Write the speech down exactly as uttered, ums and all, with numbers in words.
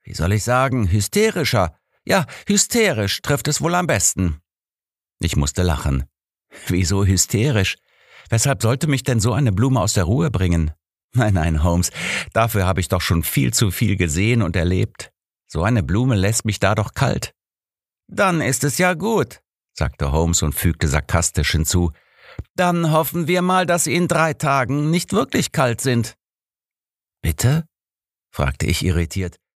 wie soll ich sagen, hysterischer. Ja, hysterisch trifft es wohl am besten. Ich musste lachen. Wieso hysterisch? Weshalb sollte mich denn so eine Blume aus der Ruhe bringen? Nein, nein, Holmes, dafür habe ich doch schon viel zu viel gesehen und erlebt. So eine Blume lässt mich da doch kalt. Dann ist es ja gut, sagte Holmes und fügte sarkastisch hinzu. Dann hoffen wir mal, dass Sie in drei Tagen nicht wirklich kalt sind. Bitte? Fragte ich irritiert.